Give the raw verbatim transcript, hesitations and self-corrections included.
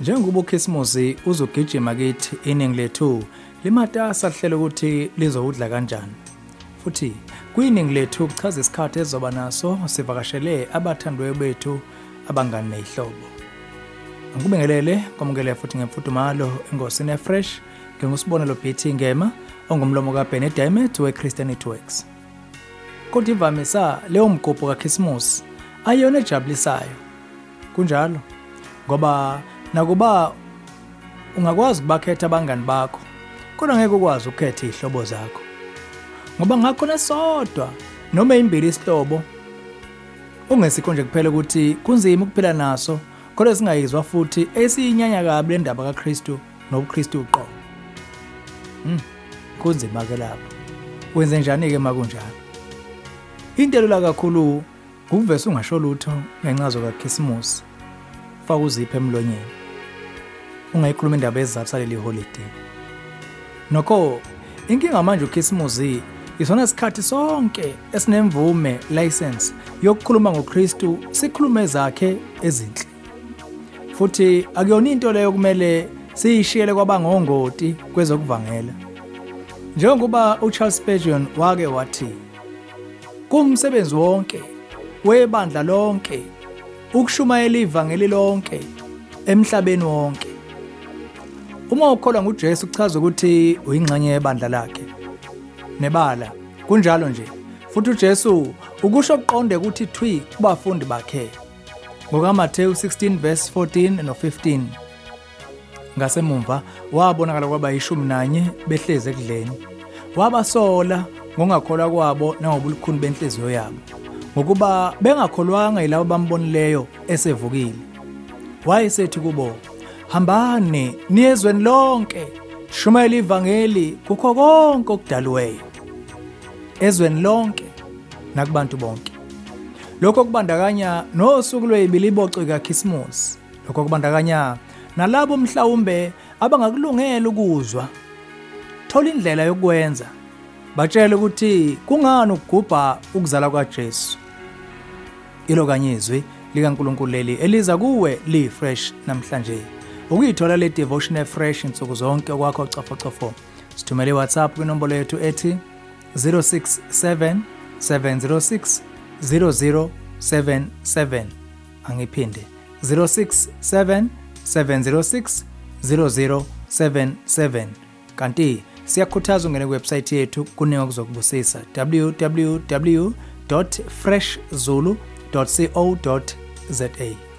Njengoba uKhisimusi uzogijima kithi iningi lethu limatasa lihlele ukuthi lizowudla kanjani. Futhi kwiningi lethu kuchaza isikhathi ezoba naso sivakashele abathandwe bethu abangani nezihlobo. Ngikubingelele kwamukele futhi ngemfudumalo engosini fresh ngengusibonelo Betty Ngema ongumlomo kaBenny Diamond weChristian Networks. Kodwa ivamisa leyo mgubho kaKhisimusi ayona ejabulisayo. Kunjalo ngoba nakuba ungakwazi ukubakhetha abangani bakho kodwa ngeke ukwazi ukukhetha izihlobo zakho. Ngoba ngakho nesodwa noma imbili isihlobo ungesikho nje kuphela ukuthi kunzima ukuphila naso kodwa singayizwa futhi esiyinyanya kabi lendaba kaKristu nobuKristu uqobo. Mhm. Kunzima ke lapho. Wenze njani ke makunjalo? Into elula kakhulu ukuvesa ungasho lutho ngencazo kaKhisimusi. Faka uziphe emlonyeni. Ungayikhuluma indaba ezizathu saleli holiday. Nokho inkinga manje uKhisimusi isona isikhathi sonke esinemvume license yokukhuluma ngoKristu sikhulume zakhe ezinhle. Futhi akuyona into leyo kumele siyishiyele kwabangongoti kwezokuvangela. Njengoba uCharles Spurgeon wake wathi kumsebenzi wonke webandla lonke ukushumayela ivangeli lonke emhlabeni wonke. Uma ukholwa nguJesu kuchaza ukuthi uyingxenye yebandla lakhe. Nebala kunjalo nje. Futhi uJesu ukusho ukuqonde ukuthi thwi kubafundi bakhe. NgokaMathewu sixteen verse fourteen no fifteen. Ngasemumva wabonakala kwaba ishumi nanye behleze ekudleni. Wabasola ngongakholwa kwabo nangobulukhuni benhliziyo yabo. Ngokuba bengakholwanga yilabo bambonileyo esevukile. Wayesethi kubo, hambani niyezweni lonke, shumayela ivangeli kukho konke okudalweyo. Ezweni lonke nakubantu bonke. Lokho kubandakanya nosuku lweyibiliboco kaKhisimusi. Lokho kubandakanya nalabo mhlawumbe abangakulungela ukuzwa. Thola indlela yokwenza. Batshela ukuthi kungani ukugubha ukuzala kwaJesu. Ilo kanyizwi likaNkulunkulu leli eliza kuwe li fresh namhlanje. Ukuyithola le devotion fresh insuku zonke okwakho cofocofo. Sithumele WhatsApp kwinombolo yethu ethi zero six seven seven zero six zero zero seven seven. Angiphinde zero six seven seven zero six zero zero seven seven. Kanti siyakhuthaza ungene kuwebsite yethu kuningi okuzokubusisa w w w dot fresh zulu dot co dot za.